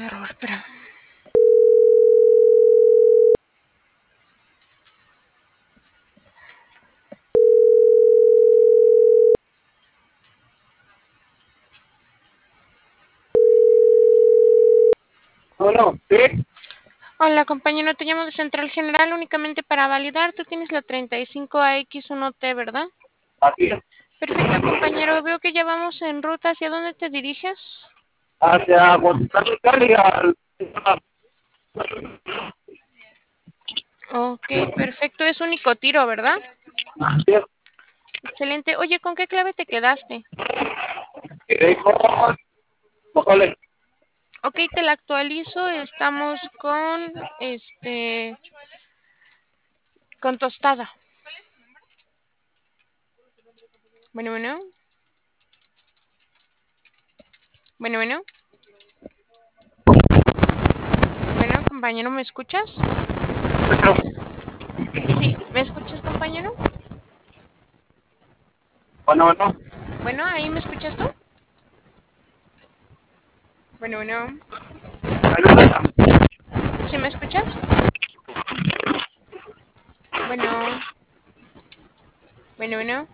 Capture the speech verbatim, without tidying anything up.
error, espera. Bueno, sí, Hola, compañero, te llamo de Central General únicamente para validar. Tú tienes la treinta y cinco A X uno T, ¿verdad? así es. Perfecto, compañero. Veo que ya vamos en ruta. ¿Hacia dónde te diriges? Hacia Guadalajara y al... Ok, perfecto. Es único tiro, ¿verdad? Así es. Excelente. Oye, ¿con qué clave te quedaste? Y de ahí por- Ojalá. Ok, te la actualizo. Estamos con, este, con tostada. Bueno, bueno. Bueno, bueno. Bueno, compañero, ¿me escuchas? Sí, ¿me escuchas, compañero? Bueno, bueno. Bueno, ¿ahí me escuchas tú? Bueno, bueno. ¿Sí me escuchas? Bueno. Bueno, bueno.